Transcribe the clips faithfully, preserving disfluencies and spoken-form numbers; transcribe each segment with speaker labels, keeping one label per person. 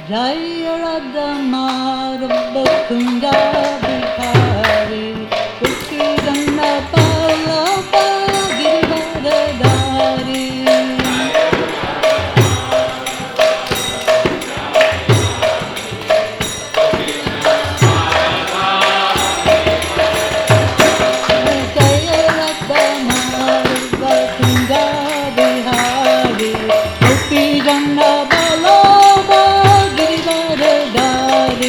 Speaker 1: Jaya Radha Madhava Kunda Bihari Kushi Ganna Palapa Giridharadhari Jaya Radha Madhava Kunda Bihari Kushi Ganna Palapa Giridharadhari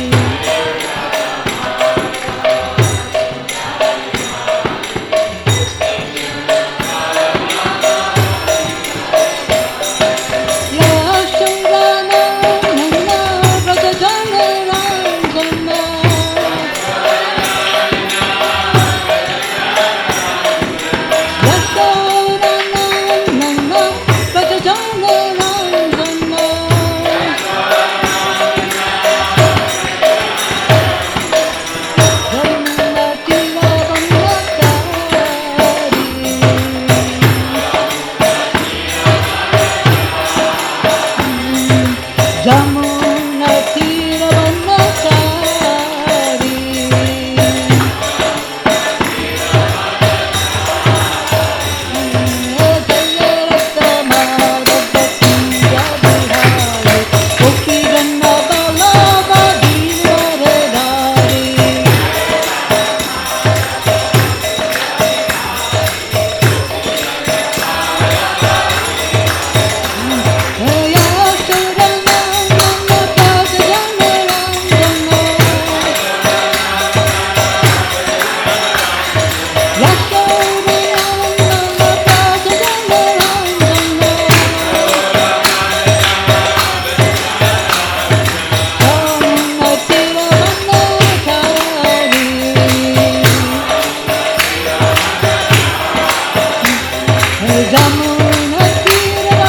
Speaker 1: Jamuna Tira Vanachari Jaya Radha Madhava Kunda Bihari Koki Ganna Balava Giridharadhari Jamuna Tira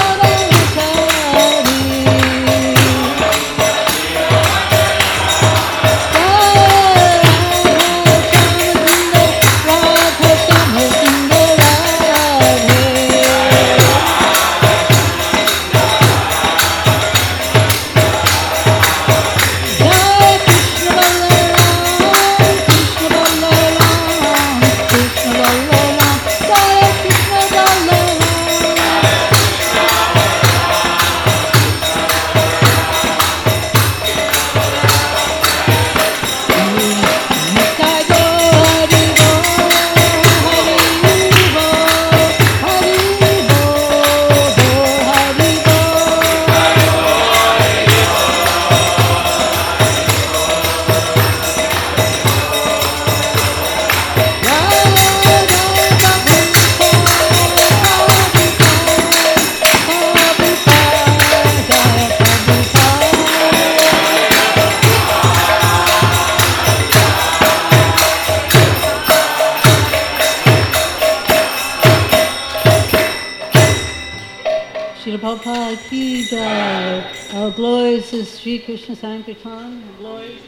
Speaker 1: Srila Prabhupada ki jai. Our glories is Sri Krishna Sankirtan. Glories.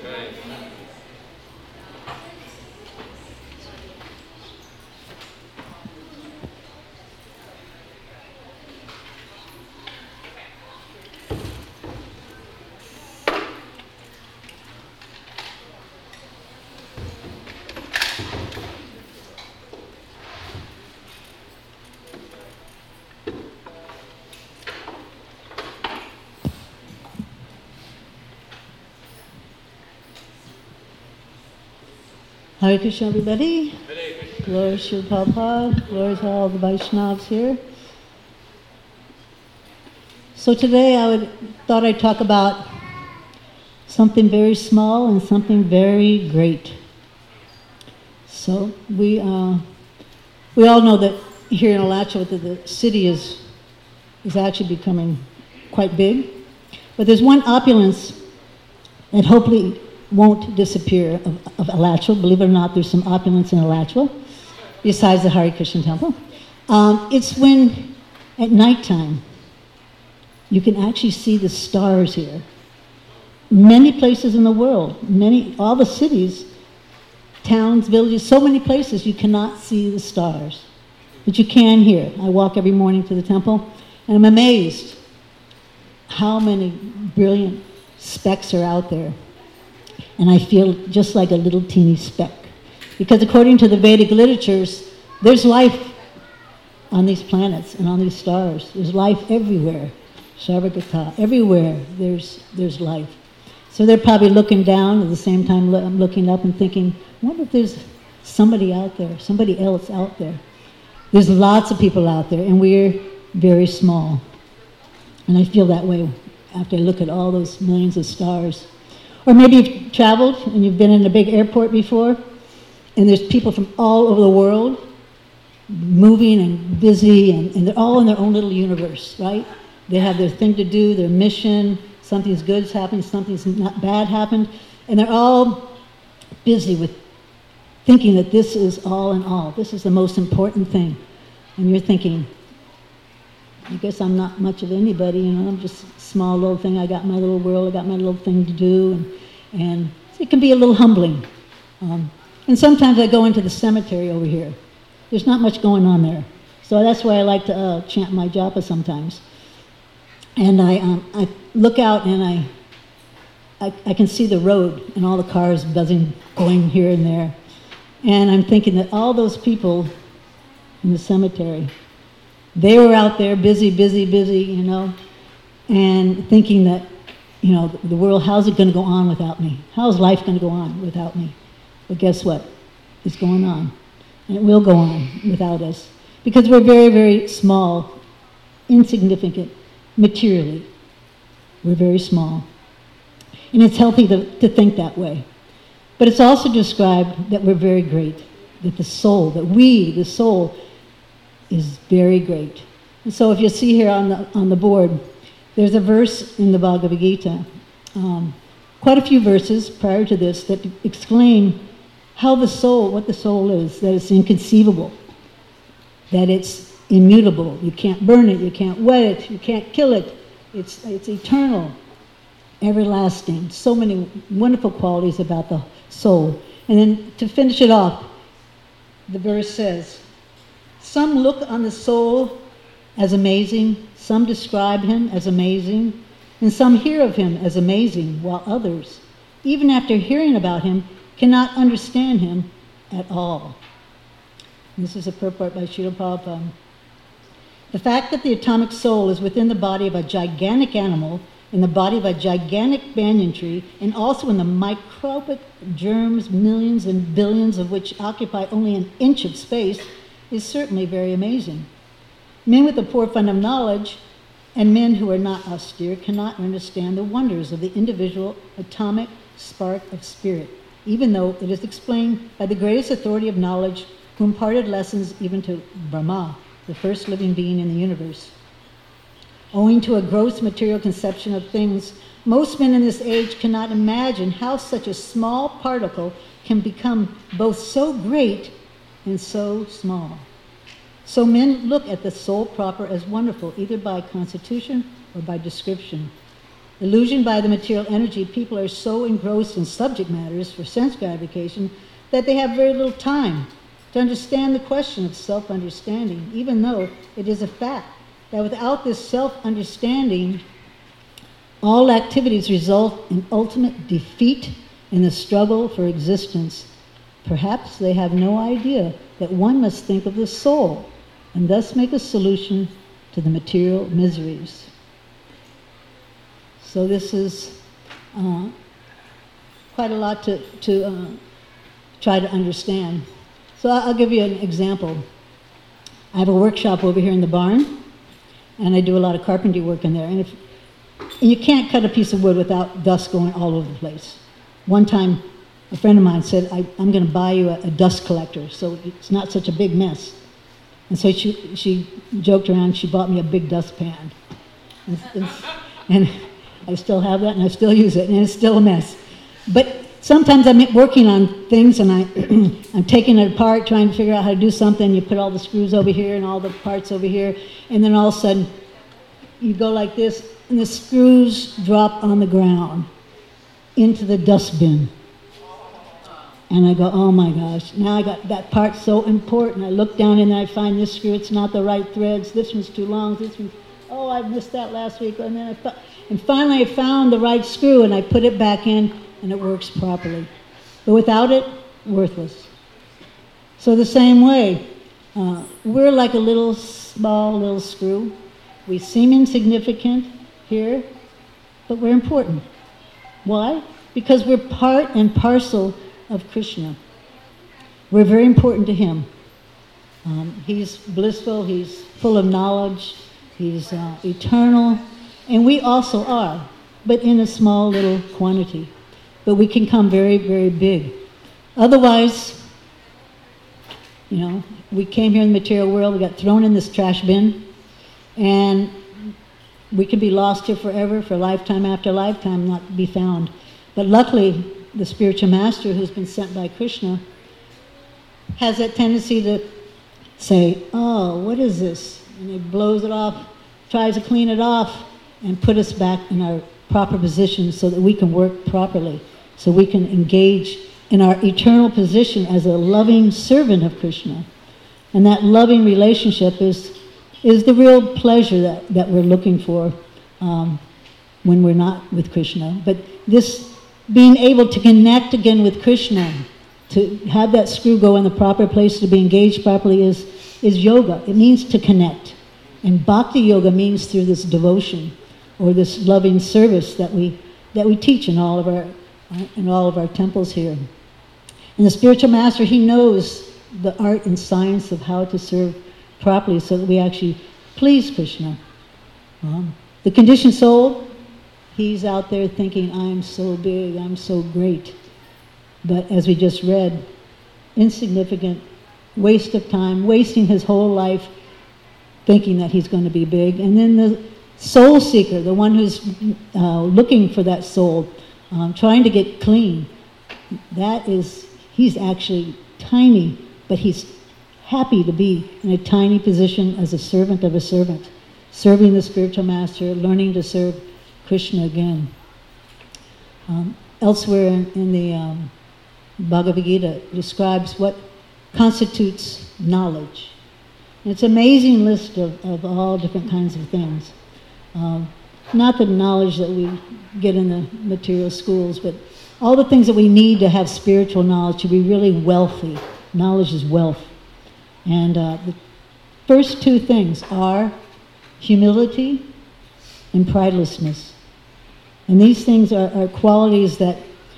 Speaker 1: Hare Krishna, everybody.
Speaker 2: Hare Krishna.
Speaker 1: Glory to Prabhupada. Glory to all the Vaishnavas here. So today I would, thought I'd talk about something very small and something very great. So we uh, we all know that here in Alachua that the city is is actually becoming quite big, but there's one opulence that hopefully won't disappear of, of Alachua. Believe it or not, there's some opulence in Alachua, besides the Hare Krishna temple. Um, it's when, at nighttime, you can actually see the stars here. Many places in the world, many, all the cities, towns, villages, so many places you cannot see the stars. But you can here. I walk every morning to the temple, and I'm amazed how many brilliant specks are out there. And I feel just like a little teeny speck. Because according to the Vedic literatures, there's life on these planets and on these stars. There's life everywhere. Sarvagata, everywhere there's, there's life. So they're probably looking down at the same time I'm looking up and thinking, I wonder if there's somebody out there, somebody else out there. There's lots of people out there, and we're very small. And I feel that way after I look at all those millions of stars. Or maybe you've traveled and you've been in a big airport before, and there's people from all over the world moving and busy, and, and they're all in their own little universe, right? They have their thing to do, their mission, something's good's happened, something's not bad happened, and they're all busy with thinking that this is all in all. This is the most important thing. And you're thinking, I guess I'm not much of anybody, you know, I'm just a small little thing. I got my little world, I got my little thing to do, and, and it can be a little humbling. Um, and sometimes I go into the cemetery over here. There's not much going on there. So that's why I like to uh, chant my japa sometimes. And I, um, I look out and I, I, I can see the road and all the cars buzzing, going here and there. And I'm thinking that all those people in the cemetery, they were out there busy, busy, busy, you know, and thinking that, you know, the world, how's it going to go on without me? How's life going to go on without me? But guess what? It's going on. And it will go on without us. Because we're very, very small, insignificant, materially. We're very small. And it's healthy to, to think that way. But it's also described that we're very great, that the soul, that we, the soul, is very great. And so if you see here on the, on the board, there's a verse in the Bhagavad Gita, um, quite a few verses prior to this that explain how the soul, what the soul is, that it's inconceivable, that it's immutable. You can't burn it, you can't wet it, you can't kill it. It's, it's eternal, everlasting. So many wonderful qualities about the soul. And then to finish it off, the verse says, some look on the soul as amazing, some describe him as amazing, and some hear of him as amazing, while others, even after hearing about him, cannot understand him at all. And this is a purport by Srila Prabhupada. The fact that the atomic soul is within the body of a gigantic animal, in the body of a gigantic banyan tree, and also in the microbic germs, millions and billions of which occupy only an inch of space, is certainly very amazing. Men with a poor fund of knowledge and men who are not austere cannot understand the wonders of the individual atomic spark of spirit, even though it is explained by the greatest authority of knowledge who imparted lessons even to Brahma, the first living being in the universe. Owing to a gross material conception of things, most men in this age cannot imagine how such a small particle can become both so great and so small. So men look at the soul proper as wonderful, either by constitution or by description. Illusioned by the material energy, people are so engrossed in subject matters for sense gratification that they have very little time to understand the question of self-understanding, even though it is a fact that without this self-understanding, all activities result in ultimate defeat in the struggle for existence. Perhaps they have no idea that one must think of the soul and thus make a solution to the material miseries. So this is uh, quite a lot to, to uh, try to understand. So I'll give you an example. I have a workshop over here in the barn, and I do a lot of carpentry work in there. And, if, and you can't cut a piece of wood without dust going all over the place. One time, a friend of mine said, I, I'm going to buy you a, a dust collector so it's not such a big mess. And so she, she joked around, she bought me a big dustpan. And, and, and I still have that, and I still use it, and it's still a mess. But sometimes I'm working on things, and I, I'm taking it apart, trying to figure out how to do something. You put all the screws over here and all the parts over here, and then all of a sudden, you go like this, and the screws drop on the ground into the dustbin. And I go, oh my gosh, now I got that part so important. I look down and I find this screw, it's not the right threads, this one's too long, this one's, oh, I missed that last week, and then I thought, and finally I found the right screw and I put it back in and it works properly. But without it, worthless. So the same way, uh, we're like a little small little screw. We seem insignificant here, but we're important. Why? Because we're part and parcel of Krishna. We're very important to him. Um, he's blissful, he's full of knowledge, he's uh, eternal, and we also are, but in a small little quantity. But we can come very, very big. Otherwise, you know, we came here in the material world, we got thrown in this trash bin, and we could be lost here forever, for lifetime after lifetime, not be found. But luckily, the spiritual master who's been sent by Krishna has that tendency to say, oh, what is this? And he blows it off, tries to clean it off, and put us back in our proper position so that we can work properly, so we can engage in our eternal position as a loving servant of Krishna. And that loving relationship is is the real pleasure that, that we're looking for um, when we're not with Krishna. But this being able to connect again with Krishna, to have that screw go in the proper place, to be engaged properly, is, is yoga. It means to connect. And bhakti yoga means through this devotion or this loving service that we that we teach in all of our in all of our temples here. And the spiritual master, he knows the art and science of how to serve properly so that we actually please Krishna. Um, the conditioned soul, he's out there thinking, I'm so big, I'm so great. But as we just read, insignificant, waste of time, wasting his whole life thinking that he's going to be big. And then the soul seeker, the one who's uh, looking for that soul, um, trying to get clean, that is, he's actually tiny, but he's happy to be in a tiny position as a servant of a servant, serving the spiritual master, learning to serve Krishna again. Um, elsewhere in, in the um, Bhagavad Gita, it describes what constitutes knowledge. And it's an amazing list of, of all different kinds of things. Um, not the knowledge that we get in the material schools, but all the things that we need to have spiritual knowledge, to be really wealthy. Knowledge is wealth. And uh, the first two things are humility and pridelessness. And these things are, are qualities that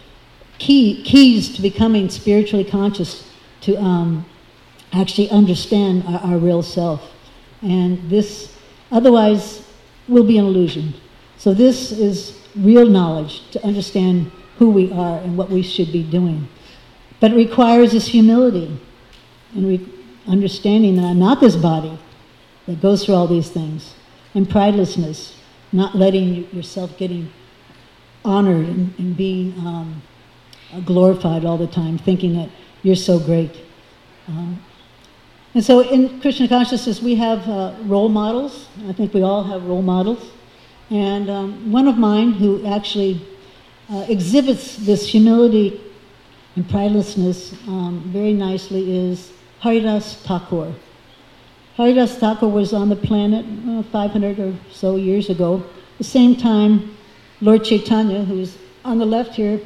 Speaker 1: key keys to becoming spiritually conscious, to um, actually understand our, our real self. And this, otherwise, will be an illusion. So this is real knowledge, to understand who we are and what we should be doing. But it requires this humility and re- understanding that I'm not this body that goes through all these things. And pridelessness, not letting yourself getting honored and, and being um, glorified all the time, thinking that you're so great. Um, and so in Krishna consciousness, we have uh, role models. I think we all have role models. And um, one of mine who actually uh, exhibits this humility and pridelessness um, very nicely is Haridas Thakur. Haridas Thakur was on the planet uh, five hundred or so years ago. At the same time, Lord Chaitanya, who's on the left here,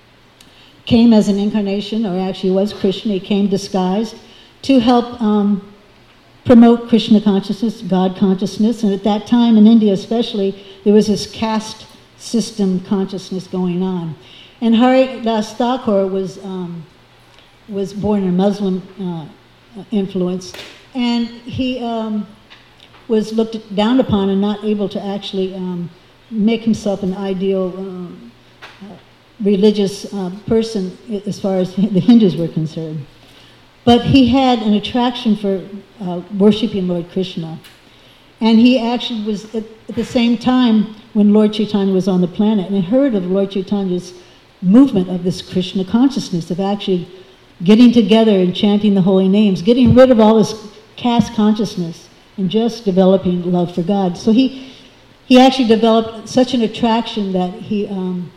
Speaker 1: came as an incarnation, or actually was Krishna. He came disguised to help um, promote Krishna consciousness, God consciousness. And at that time, in India especially, there was this caste system consciousness going on. And Haridas Thakur was um, was born in Muslim uh, influence, and he um, was looked down upon and not able to actually um, make himself an ideal um, uh, religious uh, person as far as the Hindus were concerned. But he had an attraction for uh, worshiping Lord Krishna. And he actually was, at, at the same time when Lord Chaitanya was on the planet, and heard of Lord Chaitanya's movement of this Krishna consciousness, of actually getting together and chanting the holy names, getting rid of all this caste consciousness, and just developing love for God. So he he actually developed such an attraction that he um,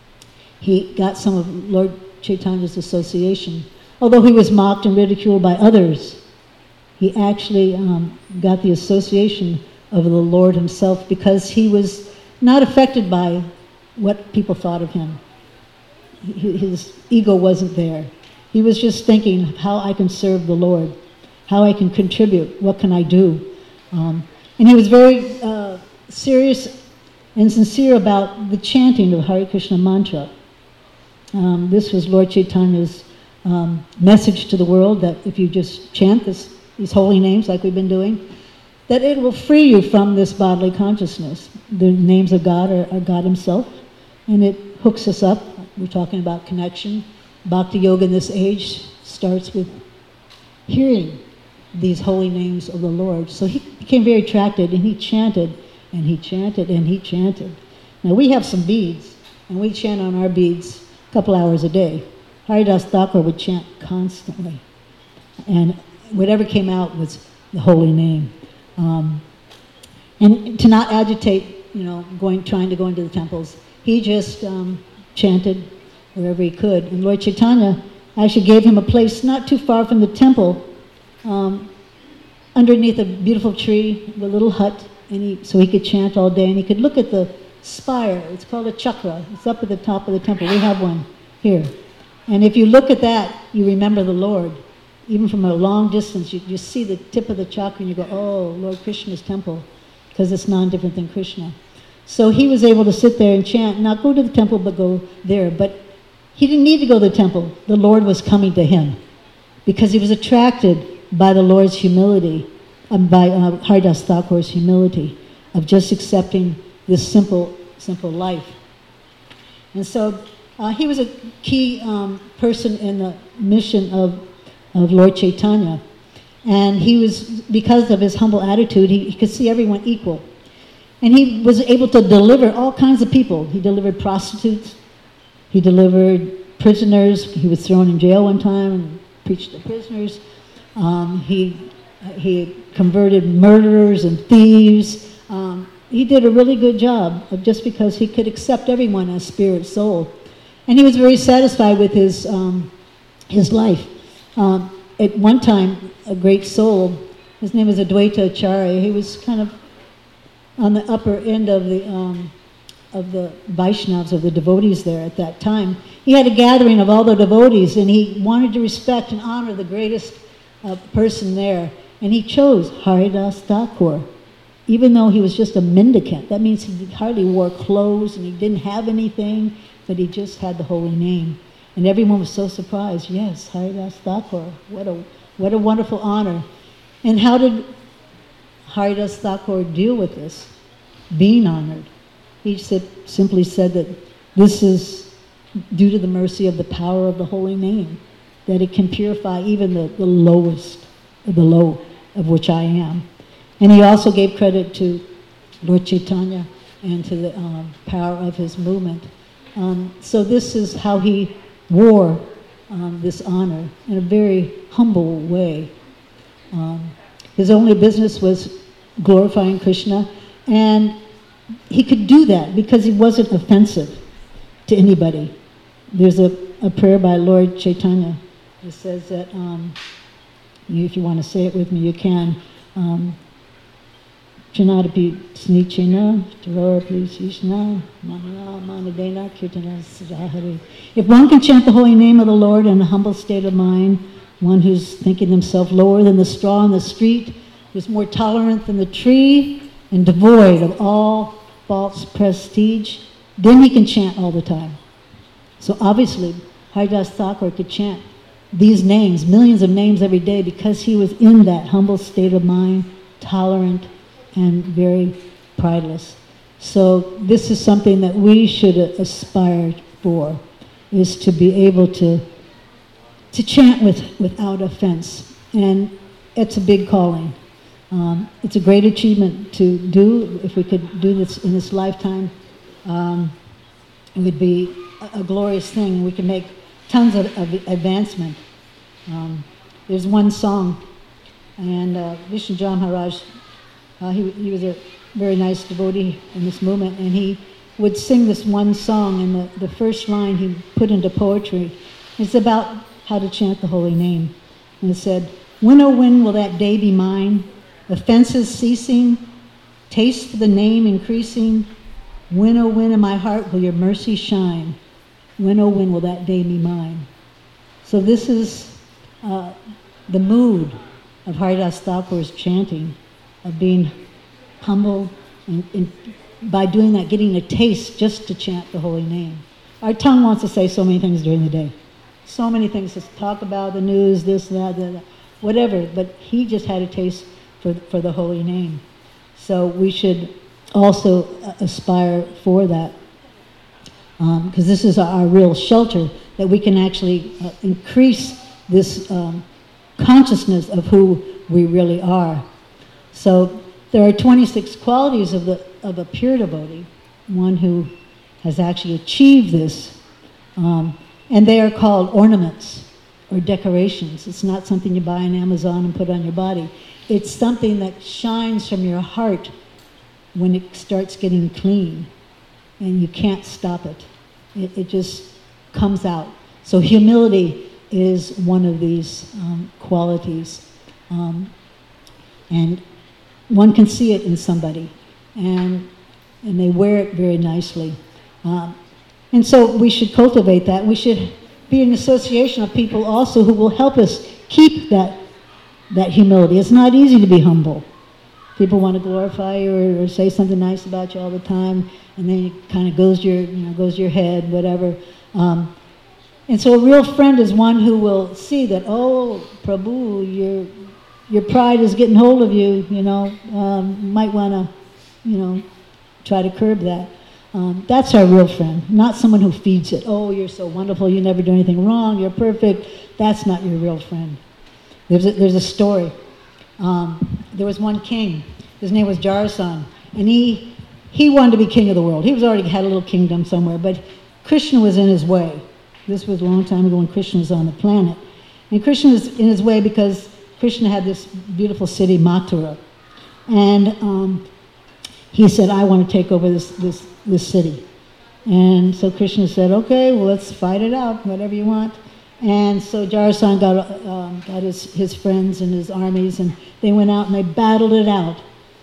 Speaker 1: he got some of Lord Chaitanya's association. Although he was mocked and ridiculed by others, he actually um, got the association of the Lord himself, because he was not affected by what people thought of him. His ego wasn't there. He was just thinking how I can serve the Lord, how I can contribute, what can I do. Um, and he was very uh, serious and sincere about the chanting of Hare Krishna mantra. Um, this was Lord Chaitanya's um, message to the world, that if you just chant this, these holy names like we've been doing, that it will free you from this bodily consciousness. The names of God are, are God himself, and it hooks us up. We're talking about connection. Bhakti Yoga in this age starts with hearing these holy names of the Lord. So he became very attracted, and he chanted, and he chanted, and he chanted. Now we have some beads, and we chant on our beads a couple hours a day. Haridas Thakur would chant constantly, and whatever came out was the holy name. Um, and to not agitate, you know, going, trying to go into the temples, he just um, chanted wherever he could. And Lord Chaitanya actually gave him a place not too far from the temple, um, underneath a beautiful tree, the little hut, and he, so he could chant all day, and he could look at the spire. It's called a chakra. It's up at the top of the temple. We have one here. And if you look at that, you remember the Lord. Even from a long distance, you just see the tip of the chakra and you go, oh, Lord Krishna's temple, because it's non-different than Krishna. So he was able to sit there and chant, not go to the temple, but go there. But he didn't need to go to the temple. The Lord was coming to him, because he was attracted by the Lord's humility, um, by uh, Haridas Thakur's humility of just accepting this simple, simple life. And so uh, he was a key um, person in the mission of of Lord Chaitanya. And he was, because of his humble attitude, he, he could see everyone equal. And he was able to deliver all kinds of people. He delivered prostitutes, he delivered prisoners. He was thrown in jail one time and preached to prisoners. Um, he, he converted murderers and thieves. Um, he did a really good job of, just because he could accept everyone as spirit, soul. And he was very satisfied with his, um, his life. Um, at one time, a great soul, his name was Advaita Acharya, he was kind of on the upper end of the um, of the Vaishnavas, of the devotees there at that time. He had a gathering of all the devotees, and he wanted to respect and honor the greatest uh, person there. And he chose Haridas Thakur, even though he was just a mendicant. That means he hardly wore clothes, and he didn't have anything, but he just had the holy name. And everyone was so surprised. Yes, Haridas Thakur. What a what a wonderful honor. And how did Haridas Thakur deal with this, being honored? He said, simply said that this is due to the mercy of the power of the holy name, that it can purify even the, the lowest of the low, of which I am. And he also gave credit to Lord Chaitanya and to the um, power of his movement. Um, so this is how he wore um, this honor in a very humble way. Um, his only business was glorifying Krishna, and he could do that because he wasn't offensive to anybody. There's a, a prayer by Lord Chaitanya that says that, um, you, if you want to say it with me, you can. Um, Chanadapi snichena, tarorapi sishna, manana manadena kirtana sahari. If one can chant the holy name of the Lord in a humble state of mind, one who's thinking himself lower than the straw in the street, who's more tolerant than the tree, and devoid of all false prestige, then he can chant all the time. So obviously, Haridas Thakur could chant these names, millions of names every day, because he was in that humble state of mind, tolerant, and very prideless. So this is something that we should aspire for, is to be able to to chant with, without offense. And it's a big calling. Um, it's a great achievement to do. If we could do this in this lifetime, um, it would be a, a glorious thing. We can make tons of, of advancement. Um, there's one song, and uh, Vishnu Jam Maharaj, Uh, he, he was a very nice devotee in this movement, and he would sing this one song, and the, the first line he put into poetry. It's about how to chant the holy name. And it said, when, oh when will that day be mine, offenses ceasing, Taste for the name increasing. When, oh, when in my heart will your mercy shine? When, oh, when will that day be mine? So this is uh, the mood of Haridas Thakur's chanting, of being humble, and, and by doing that, getting a taste just to chant the holy name. Our tongue wants to say so many things during the day. So many things to talk about, the news, this, that, that, that, whatever, but he just had a taste for, for the holy name. So we should also aspire for that, because um, this is our real shelter, that we can actually uh, increase this um, consciousness of who we really are. So there are twenty-six qualities of the of a pure devotee, one who has actually achieved this, um, and they are called ornaments or decorations. It's not something you buy on Amazon and put on your body. It's something that shines from your heart when it starts getting clean, and you can't stop it. It, it just comes out. So humility is one of these um, qualities. Um, and one can see it in somebody, and, and they wear it very nicely. Um, and so we should cultivate that. We should be an association of people also who will help us keep that, that humility. It's not easy to be humble. People want to glorify you or, or say something nice about you all the time, and then it kind of goes your, you know, goes your head, whatever. Um, and so a real friend is one who will see that, oh, Prabhu, your your pride is getting hold of you. You know, um, might want to, you know, try to curb that. Um, that's our real friend, not someone who feeds it. Oh, you're so wonderful. You never do anything wrong. You're perfect. That's not your real friend. There's a, there's a story. Um, there was one king. His name was Jarasan, and he he wanted to be king of the world. He was already had a little kingdom somewhere, but Krishna was in his way. This was a long time ago when Krishna was on the planet, and Krishna was in his way because Krishna had this beautiful city, Mathura, and um, he said, "I want to take over this this this city." And so Krishna said, "Okay, well, let's fight it out, whatever you want." And so Jarasan got, um, got his, his friends and his armies, and they went out and they battled it out.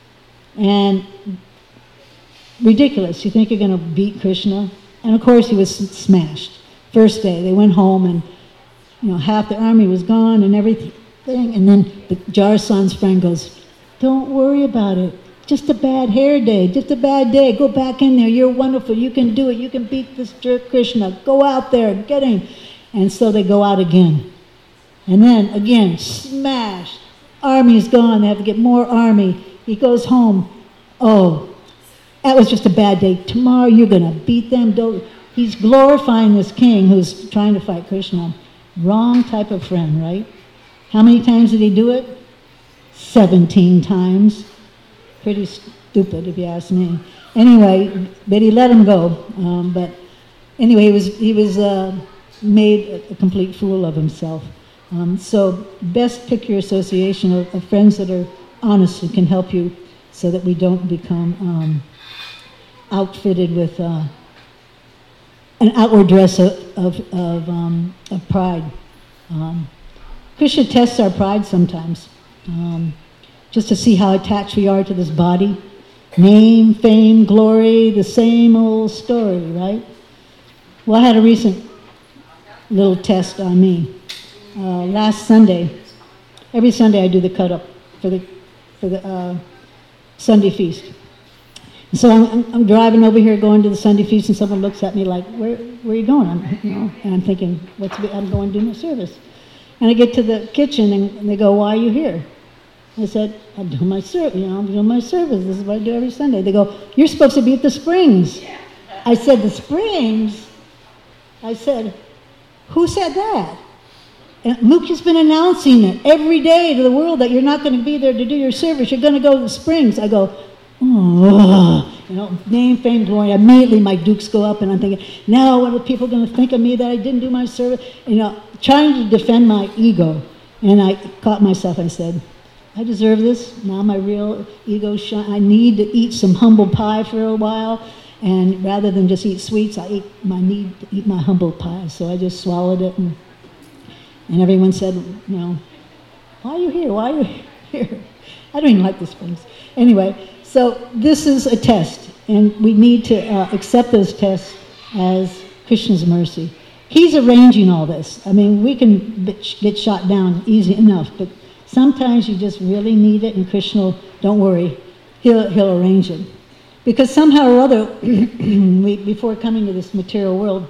Speaker 1: And ridiculous, you think you're going to beat Krishna? And of course he was smashed. First day, they went home and, you know, half the army was gone and everything. And then the Jarasan's friend goes, "Don't worry about it. Just a bad hair day, just a bad day. Go back in there. You're wonderful. You can do it. You can beat this jerk Krishna. Go out there, get him." And so they go out again. And then, again, smashed. Army's gone. They have to get more army. He goes home. "Oh, that was just a bad day. Tomorrow you're going to beat them." Don't. He's glorifying this king who's trying to fight Krishna. Wrong type of friend, right? How many times did he do it? seventeen times. Pretty stupid, if you ask me. Anyway, but he let him go. Um, but anyway, he was... He was uh, made a, a complete fool of himself. Um, so best pick your association of, of friends that are honest and can help you so that we don't become um, outfitted with uh, an outward dress of, of, of, um, of pride. Um, Krishna tests our pride sometimes, um, just to see how attached we are to this body. Name, fame, glory, the same old story, right? Well, I had a recent little test on me. Uh, last Sunday, every Sunday I do the cut-up for the for the uh, Sunday feast. And so I'm, I'm, I'm driving over here going to the Sunday feast, and someone looks at me like, "Where where are you going?" I'm, you know, and I'm thinking, "What's I'm going to do my service." And I get to the kitchen, and, and they go, "Why are you here?" I said, "I'm doing my service. You know, I'm doing my service. This is what I do every Sunday." They go, "You're supposed to be at the Springs." I said, "The Springs?" I said, "Who said that?" And Mukhya's been announcing it every day to the world that you're not going to be there to do your service. You're going to go to the Springs. I go, "Oh, you know, name, fame, glory." Immediately my dukes go up, and I'm thinking, now what are people going to think of me that I didn't do my service? You know, trying to defend my ego. And I caught myself. I said, I deserve this. Now my real ego shine. I need to eat some humble pie for a while. And rather than just eat sweets, I eat my need to eat my humble pie. So I just swallowed it, and and everyone said, you know, "Why are you here? Why are you here?" I don't even like the Springs. Anyway, So this is a test, and we need to uh, accept those tests as Krishna's mercy. He's arranging all this. I mean, we can get shot down easy enough, but sometimes you just really need it, and Krishna, don't worry, he'll, he'll arrange it. Because somehow or other, we, before coming to this material world,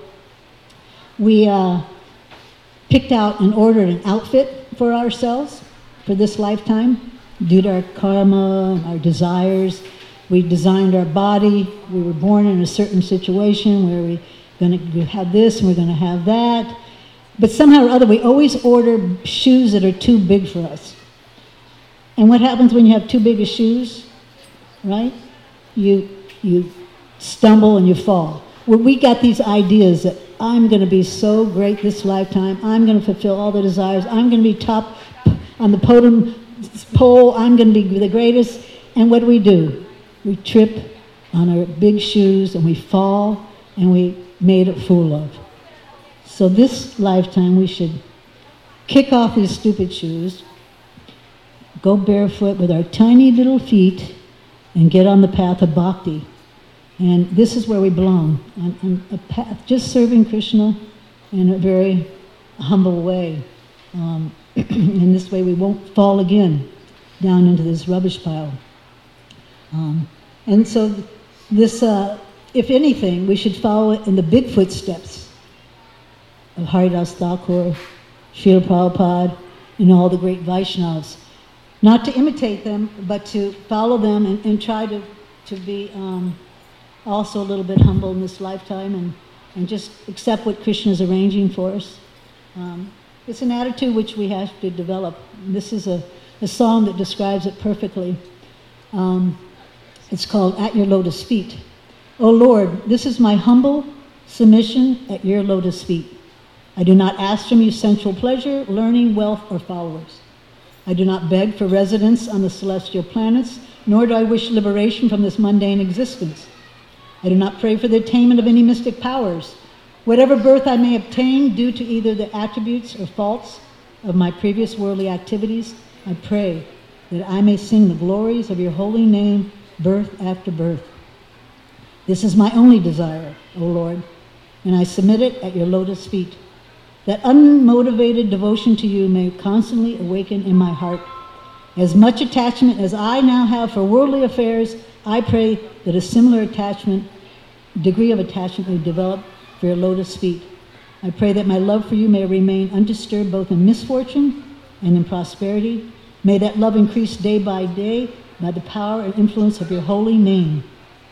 Speaker 1: we uh, picked out and ordered an outfit for ourselves for this lifetime due to our karma, our desires. We designed our body. We were born in a certain situation where we going to have this and we're going to have that. But somehow or other, we always order shoes that are too big for us. And what happens when you have too big of shoes, right? You, you stumble and you fall. Well, we got these ideas that I'm going to be so great this lifetime. I'm going to fulfill all the desires. I'm going to be top on the podium pole. I'm going to be the greatest. And what do we do? We trip on our big shoes and we fall and we made a fool of. So this lifetime we should kick off these stupid shoes, go barefoot with our tiny little feet, and get on the path of bhakti. And this is where we belong, on, on a path, just serving Krishna in a very humble way. Um, in this way we won't fall again down into this rubbish pile. Um, and so this, uh, if anything, we should follow it in the big footsteps of Haridas Thakur, Srila Prabhupada, and all the great Vaishnavas. Not to imitate them, but to follow them and, and try to, to be um, also a little bit humble in this lifetime and, and just accept what Krishna is arranging for us. Um, it's an attitude which we have to develop. This is a, a song that describes it perfectly. Um, it's called At Your Lotus Feet. O Lord, this is my humble submission at your lotus feet. I do not ask from you sensual pleasure, learning, wealth, or followers. I do not beg for residence on the celestial planets, nor do I wish liberation from this mundane existence. I do not pray for the attainment of any mystic powers. Whatever birth I may obtain due to either the attributes or faults of my previous worldly activities, I pray that I may sing the glories of your holy name, birth after birth. This is my only desire, O Lord, and I submit it at your lotus feet, that unmotivated devotion to you may constantly awaken in my heart. As much attachment as I now have for worldly affairs, I pray that a similar attachment, degree of attachment may develop for your lotus feet. I pray that my love for you may remain undisturbed both in misfortune and in prosperity. May that love increase day by day by the power and influence of your holy name.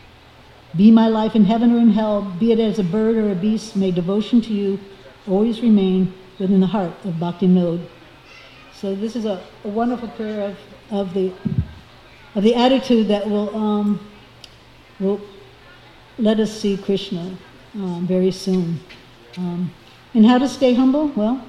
Speaker 1: Be my life in heaven or in hell, be it as a bird or a beast, may devotion to you always remain within the heart of Bhakti Vinod. So this is a, a wonderful prayer of, of the of the attitude that will um, will let us see Krishna um, very soon. Um, and how to stay humble? Well,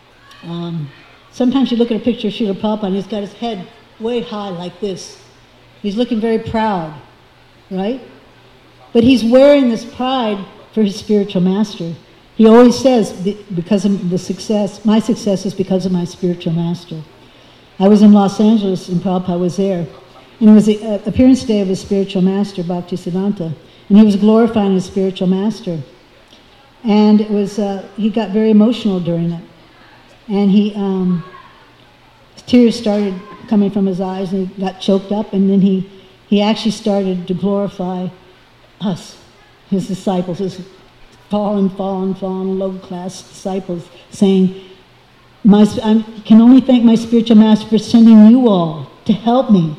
Speaker 1: um, sometimes you look at a picture of Srila Prabhupada and he's got his head way high like this. He's looking very proud, right? But he's wearing this pride for his spiritual master. He always says, because of the success, my success is because of my spiritual master. I was in Los Angeles and Prabhupada was there. And it was the uh, appearance day of his spiritual master, Bhaktisiddhanta. And he was glorifying his spiritual master. And it was, uh, he got very emotional during it. And he, um, tears started coming from his eyes and he got choked up. And then he, he actually started to glorify us, his disciples, his fallen, fallen, fallen, low-class disciples, saying, my, I can only thank my spiritual master for sending you all to help me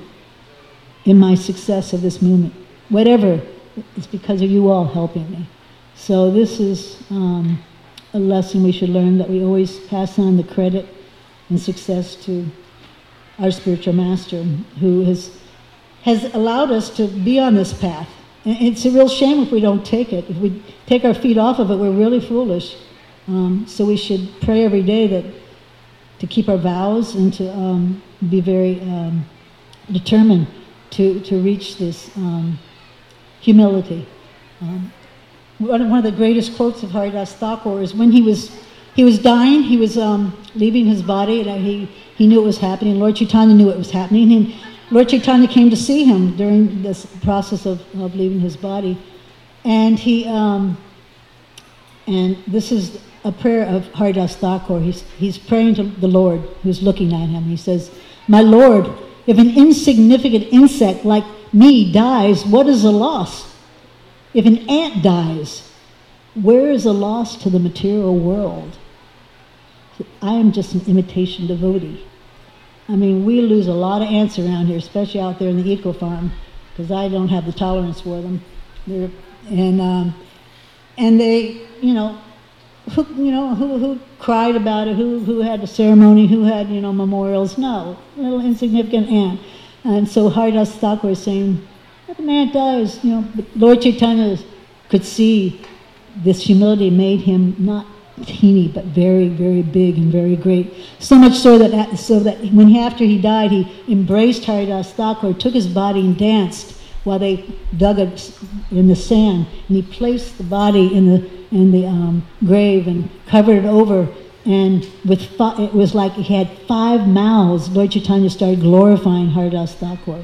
Speaker 1: in my success of this movement. Whatever, it's because of you all helping me. So this is um, a lesson we should learn, that we always pass on the credit and success to our spiritual master, who has, has allowed us to be on this path. It's a real shame if we don't take it. If we take our feet off of it, we're really foolish. Um, so we should pray every day that to keep our vows and to um, be very um, determined to, to reach this um, humility. Um, one, of, one of the greatest quotes of Haridas Thakur is when he was he was dying, he was um, leaving his body, and he, he knew it was happening. Lord Chaitanya knew it was happening. And Lord Chaitanya came to see him during this process of, of leaving his body. And he, um, and this is a prayer of Haridas Thakur. He's, he's praying to the Lord who's looking at him. He says, "My Lord, if an insignificant insect like me dies, what is the loss? If an ant dies, where is the loss to the material world? I am just an imitation devotee." I mean, we lose a lot of ants around here, especially out there in the eco farm, because I don't have the tolerance for them. They're, and um, and they, you know, who, you know, who who cried about it, who who had a ceremony, who had, you know, memorials? No, little insignificant ant. And so Haridas Thakur is saying, if an ant dies, you know, but Lord Chaitanya could see this humility made him not teeny, but very, very big and very great. So much so that so that when he, after he died, he embraced Haridas Thakur, took his body and danced while they dug it in the sand, and he placed the body in the in the um, grave and covered it over. And with fi- it was like he had five mouths. Lord Chaitanya started glorifying Haridas Thakur.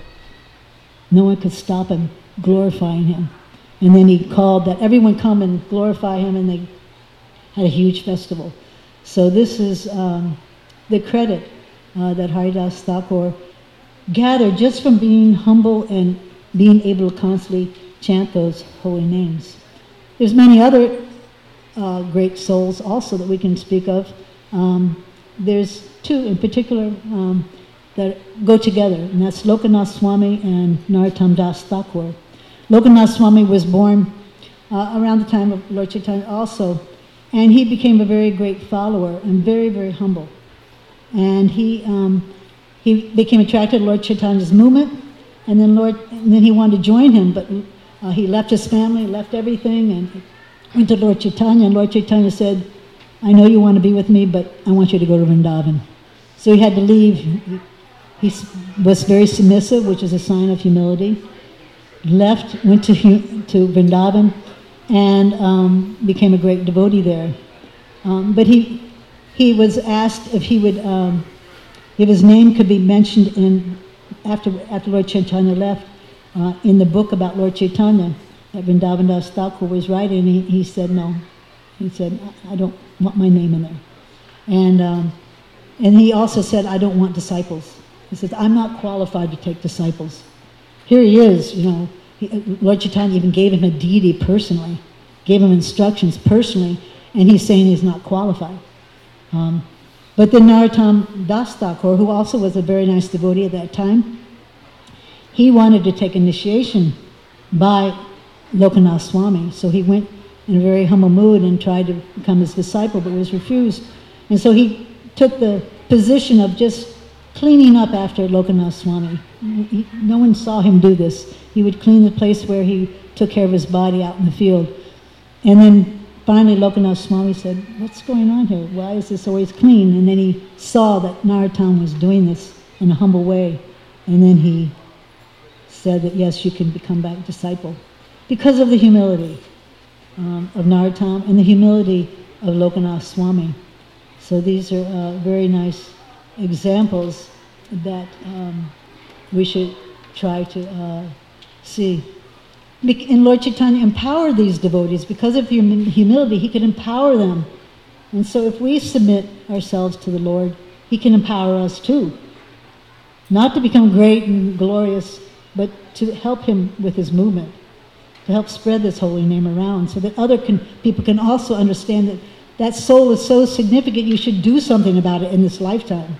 Speaker 1: No one could stop him glorifying him. And then he called that everyone come and glorify him, and they had a huge festival. So this is um, the credit uh, that Haridas Thakur gathered just from being humble and being able to constantly chant those holy names. There's many other uh, great souls also that we can speak of. Um, there's two in particular um, that go together, and that's Lokanath Swami and Narottam Das Thakur. Lokanath Swami was born uh, around the time of Lord Chaitanya also, and he became a very great follower and very, very humble. And he um, he became attracted to Lord Chaitanya's movement, and then Lord, and then he wanted to join him, but uh, he left his family, left everything, and went to Lord Chaitanya. And Lord Chaitanya said, "I know you want to be with me, but I want you to go to Vrindavan." So he had to leave. He, he was very submissive, which is a sign of humility. Left, went to to Vrindavan, and um, became a great devotee there. Um, but he he was asked if he would um, if his name could be mentioned in after after Lord Chaitanya left uh, in the book about Lord Chaitanya that Vrindavan Das Thakur was writing. And he, he said no. He said, "I don't want my name in there." And um, and he also said, "I don't want disciples." He said, "I'm not qualified to take disciples." Here he is, you know. He, Lord Chaitanya even gave him a deity personally, gave him instructions personally, and he's saying he's not qualified. Um, but then Narottam Das Thakur, who also was a very nice devotee at that time, he wanted to take initiation by Lokanath Swami. So he went in a very humble mood and tried to become his disciple, but was refused. And so he took the position of just cleaning up after Lokanath Swami. He, no one saw him do this. He would clean the place where he took care of his body out in the field. And then finally Lokanath Swami said, "What's going on here? Why is this always clean?" And then he saw that Narottam was doing this in a humble way. And then he said that, yes, you can become back a disciple. Because of the humility um, of Narottam and the humility of Lokanath Swami. So these are uh, very nice examples that um, we should try to uh, see. And Lord Chaitanya empowered these devotees. Because of hum- humility, he could empower them. And so if we submit ourselves to the Lord, he can empower us too. Not to become great and glorious, but to help him with his movement, to help spread this holy name around so that other can, people can also understand that that soul is so significant, you should do something about it in this lifetime.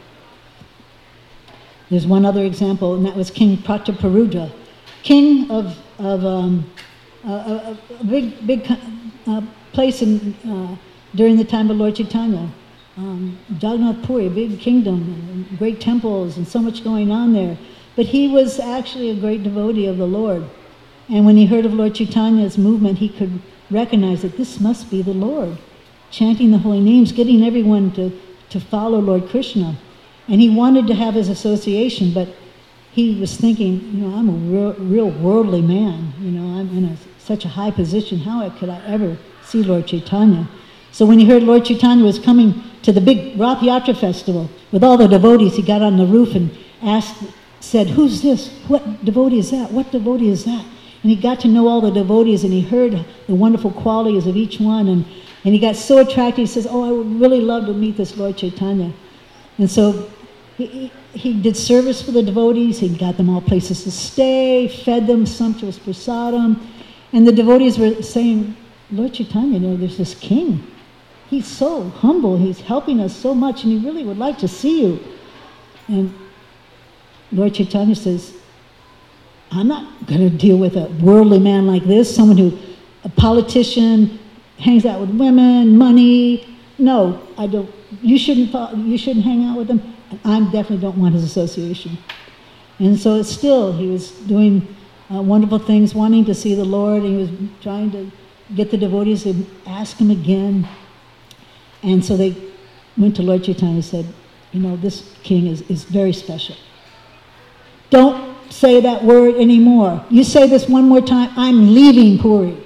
Speaker 1: There's one other example, and that was King Prataparudra, king of, of um, a, a, a big, big uh, place in, uh, during the time of Lord Chaitanya. Um, Jagannath Puri, a big kingdom, and great temples, and so much going on there. But he was actually a great devotee of the Lord. And when he heard of Lord Chaitanya's movement, he could recognize that this must be the Lord, chanting the holy names, getting everyone to, to follow Lord Krishna. And he wanted to have his association, but he was thinking, you know, I'm a real, real worldly man. You know, I'm in a, such a high position. How could I ever see Lord Chaitanya? So when he heard Lord Chaitanya was coming to the big Rath Yatra festival with all the devotees, he got on the roof and asked said, who's this? What devotee is that? What devotee is that? And he got to know all the devotees, and he heard the wonderful qualities of each one, and, and he got so attracted. He says, oh, I would really love to meet this Lord Chaitanya. And so he, he, he did service for the devotees. He got them all places to stay, fed them sumptuous prasadam. And the devotees were saying, Lord Chaitanya, you know, there's this king. He's so humble. He's helping us so much, and he really would like to see you. And Lord Chaitanya says, I'm not going to deal with a worldly man like this, someone who, a politician, hangs out with women, money. No, I don't. You shouldn't. You shouldn't hang out with him. And I definitely don't want his association. And so still, he was doing uh, wonderful things, wanting to see the Lord. And he was trying to get the devotees to ask him again. And so they went to Lord Chaitanya and said, you know, this king is, is very special. Don't say that word anymore. You say this one more time, I'm leaving Puri.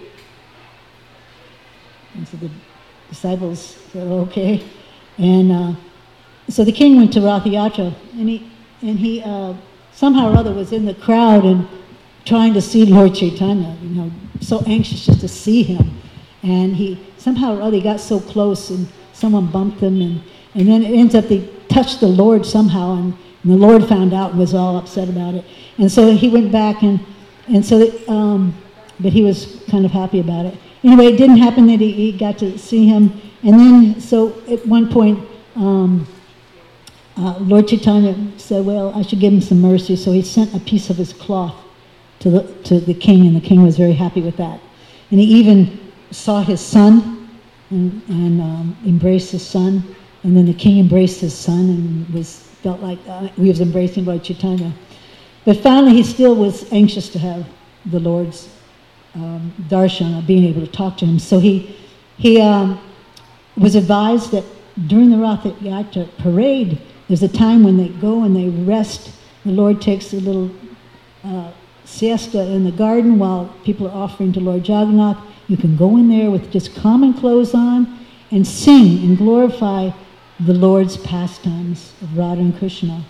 Speaker 1: And so the disciples said, okay. And uh, so the king went to Rath Yatra, and he, and he uh, somehow or other was in the crowd and trying to see Lord Chaitanya, you know, so anxious just to see him. And he somehow or other he got so close, and someone bumped him, and, and then it ends up they touched the Lord somehow, and, and the Lord found out and was all upset about it. And so he went back, and and so, that, um, but he was kind of happy about it. Anyway, it didn't happen that he, he got to see him. And then, so at one point, um, uh, Lord Chaitanya said, well, I should give him some mercy. So he sent a piece of his cloth to the, to the king, and the king was very happy with that. And he even saw his son and, and um, embraced his son. And then the king embraced his son and was felt like uh, he was embracing Lord Chaitanya. But finally, he still was anxious to have the Lord's um, darshan, being able to talk to him. So he he um, was advised that during the Rath Yatra parade, there's a time when they go and they rest. The Lord takes a little uh, siesta in the garden while people are offering to Lord Jagannath. You can go in there with just common clothes on and sing and glorify the Lord's pastimes of Radha and Krishna.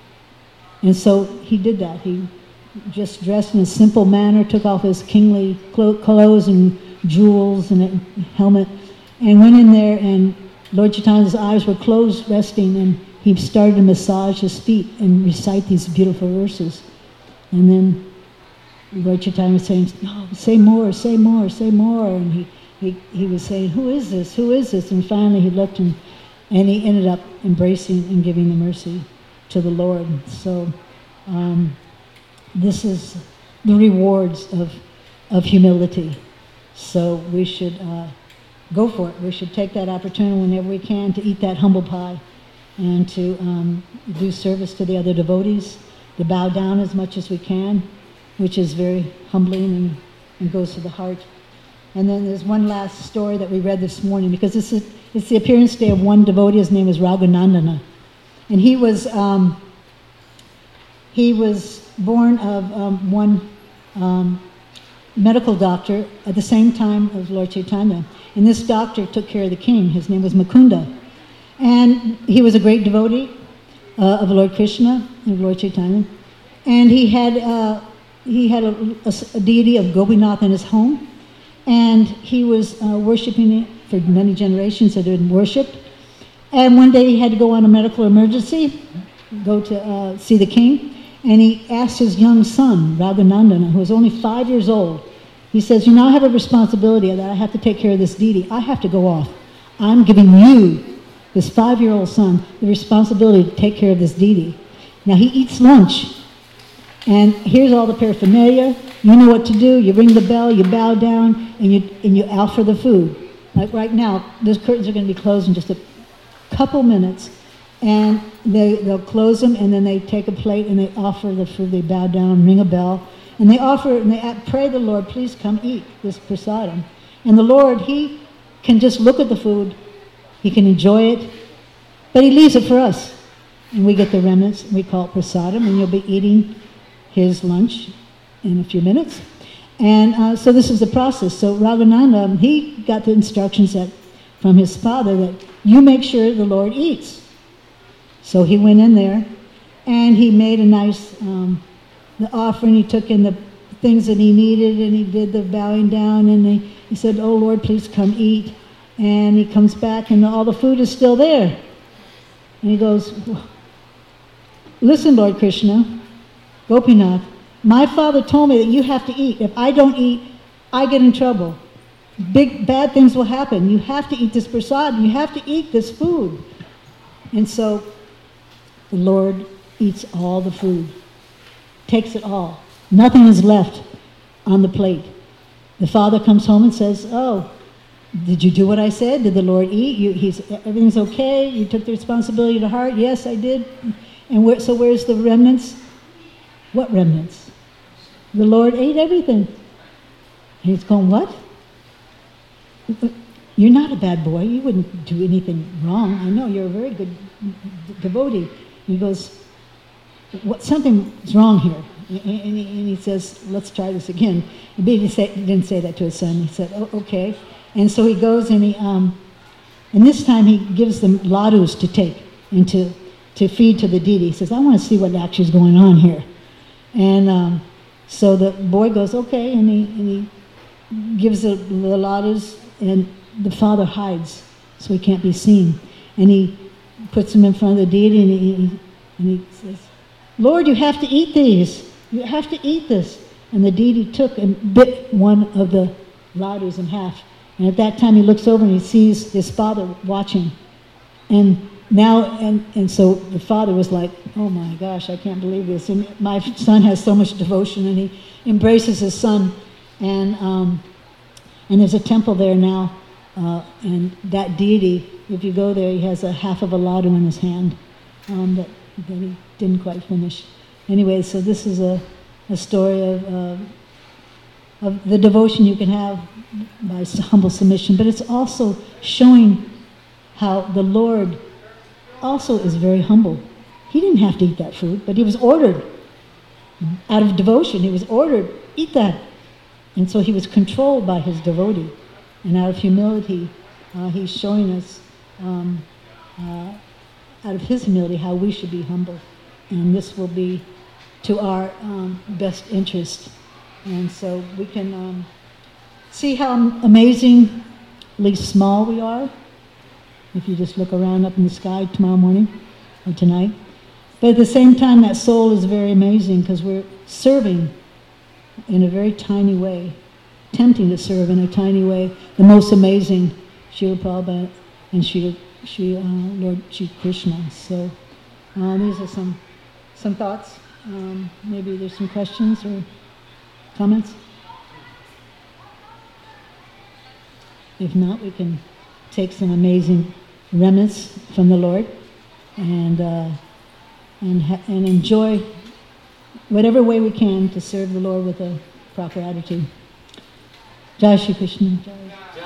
Speaker 1: And so he did that. He just dressed in a simple manner, took off his kingly clothes and jewels and a helmet, and went in there, and Lord Chaitanya's eyes were closed, resting, and he started to massage his feet and recite these beautiful verses. And then Lord Chaitanya was saying, no, say more, say more, say more. And he, he, he was saying, who is this, who is this? And finally he looked, and, and he ended up embracing and giving the mercy to the Lord. So um, this is the rewards of, of humility. So we should uh, go for it. We should take that opportunity whenever we can to eat that humble pie and to um, do service to the other devotees, to bow down as much as we can, which is very humbling and, and goes to the heart. And then there's one last story that we read this morning, because this is, it's the appearance day of one devotee. His name is Raghunandana. And he was um, he was born of um, one um, medical doctor at the same time as Lord Chaitanya. And this doctor took care of the king. His name was Mukunda. And he was a great devotee uh, of Lord Krishna and of Lord Chaitanya. And he had uh, he had a, a, a deity of Gopinath in his home. And he was uh, worshiping it for many generations that had been worshipped. And one day he had to go on a medical emergency, go to uh, see the king, and he asked his young son, Raghunandana, who was only five years old, he says, you know, I have a responsibility that I have to take care of this deity. I have to go off. I'm giving you, this five-year-old son, the responsibility to take care of this deity. Now he eats lunch, and here's all the paraphernalia. You know what to do. You ring the bell, you bow down, and you, and you offer the food. Like right now, those curtains are going to be closed in just a couple minutes, and they, they'll close them, and then they take a plate and they offer the food. They bow down, ring a bell, and they offer and they pray the Lord, please come eat this prasadam. And the Lord, he can just look at the food, he can enjoy it, but he leaves it for us, and we get the remnants. We call it prasadam, and you'll be eating his lunch in a few minutes. And uh, so this is the process. So Raghunanda, he got the instructions that from his father that you make sure the Lord eats. So he went in there, And he made a nice um, the offering. He took in the things that he needed, and he did the bowing down, and he, he said, "Oh Lord, please come eat." And he comes back, and all the food is still there. And he goes, "Listen, Lord Krishna, Gopinath, my father told me that you have to eat. If I don't eat, I get in trouble. Big, bad things will happen. You have to eat this prasad. You have to eat this food." And so the Lord eats all the food, takes it all. Nothing is left on the plate. The father comes home and says, "Oh, did you do what I said? Did the Lord eat? You, he's, everything's okay? You took the responsibility to heart?" "Yes, I did." "And where, so where's the remnants?" "What remnants?" "The Lord ate everything." And he's going, "What? You're not a bad boy. You wouldn't do anything wrong. I know you're a very good devotee." He goes, "What? Something's wrong here." And he, and he says, "Let's try this again." He didn't say, he didn't say that to his son. He said, "Oh, okay." And so he goes and he, um, and this time he gives them ladus to take and to, to feed to the deity. He says, "I want to see what actually is going on here." And um, so the boy goes, "Okay," and he, and he gives the, the ladus, and the father hides so he can't be seen. And he puts him in front of the deity, and he, and he says, "Lord, you have to eat these. You have to eat this." And the deity took and bit one of the ladus in half. And at that time he looks over and he sees his father watching. And now, and, and so the father was like, "Oh my gosh, I can't believe this. And my son has so much devotion," and he embraces his son. And um, and there's a temple there now. Uh, and that deity, if you go there, he has a half of a ladu in his hand um, that, that he didn't quite finish. Anyway, so this is a, a story of, uh, of the devotion you can have by humble submission, but it's also showing how the Lord also is very humble. He didn't have to eat that food, but he was ordered. Out of devotion, he was ordered, "Eat that." And so he was controlled by his devotee. And out of humility, uh, he's showing us, um, uh, out of his humility, how we should be humble. And this will be to our um, best interest. And so we can um, see how amazingly small we are if you just look around up in the sky tomorrow morning or tonight. But at the same time, that soul is very amazing because we're serving in a very tiny way, attempting to serve in a tiny way, the most amazing Srila Prabhupada and Sri, Sri uh, Lord Sri Krishna. So uh, these are some some thoughts. Um, maybe there's some questions or comments. If not, we can take some amazing remnants from the Lord and uh, and ha- and enjoy whatever way we can to serve the Lord with a proper attitude. Jai Shri Krishna. Jai.